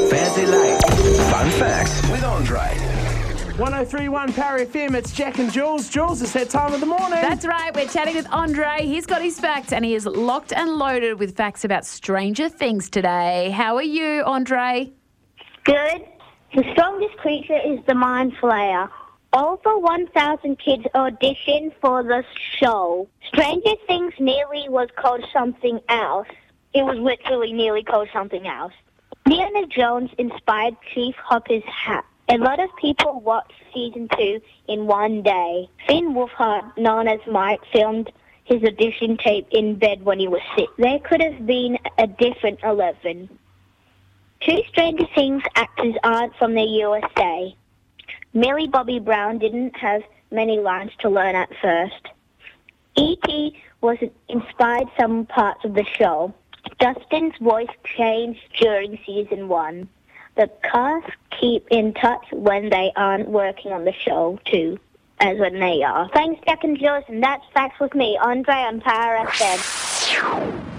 Fancy Late. Fun facts with Andre. 1031 Power FM, it's Jack and Jules. Jules, it's that time of the morning. That's right, we're chatting with Andre. He's got his facts and he is locked and loaded with facts about Stranger Things today. How are you, Andre? Good. The strongest creature is the Mind Flayer. Over 1,000 kids auditioned for the show. Stranger Things nearly was called something else. It was literally nearly called something else. Indiana Jones inspired Chief Hopper's hat. A lot of people watched Season 2 in one day. Finn Wolfhard, known as Mike, filmed his audition tape in bed when he was sick. There could have been a different 11. 2 Stranger Things actors aren't from the USA. Millie Bobby Brown didn't have many lines to learn at first. E.T. was inspired some parts of the show. Justin's voice changed during Season 1. The cast keep in touch when they aren't working on the show, too, as when they are. Thanks, Jack and Jules, and that's Facts with me, Andre on Power FM.